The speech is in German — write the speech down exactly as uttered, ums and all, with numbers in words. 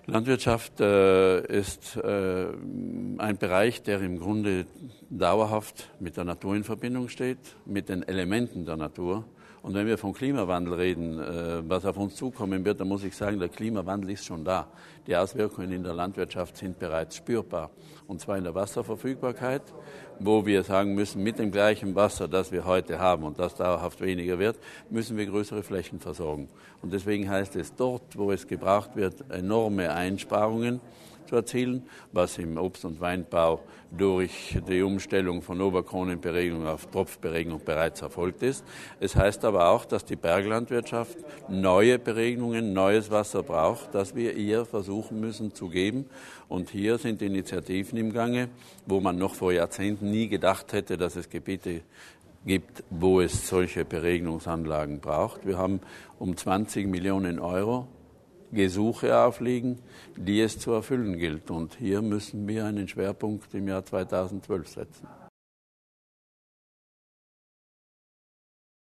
Landwirtschaft äh, ist äh, ein Bereich, der im Grunde dauerhaft mit der Natur in Verbindung steht, mit den Elementen der Natur. Und wenn wir vom Klimawandel reden, äh, was auf uns zukommen wird, dann muss ich sagen, der Klimawandel ist schon da. Die Auswirkungen in der Landwirtschaft sind bereits spürbar. Und zwar in der Wasserverfügbarkeit, wo wir sagen müssen, mit dem gleichen Wasser, das wir heute haben und das dauerhaft weniger wird, müssen wir größere Flächen versorgen. Und deswegen heißt es, dort, wo es gebraucht wird, enorme Einsparungen zu erzielen, was im Obst- und Weinbau durch die Umstellung von Oberkronenberegnung auf Tropfberegnung bereits erfolgt ist. Es heißt aber auch, dass die Berglandwirtschaft neue Beregnungen, neues Wasser braucht, das wir ihr versuchen müssen zu geben. Und hier sind Initiativen im Gange, wo man noch vor Jahrzehnten nie gedacht hätte, dass es Gebiete gibt, wo es solche Beregnungsanlagen braucht. Wir haben um zwanzig Millionen Euro Gesuche aufliegen, die es zu erfüllen gilt. Und hier müssen wir einen Schwerpunkt im Jahr zweitausendzwölf setzen.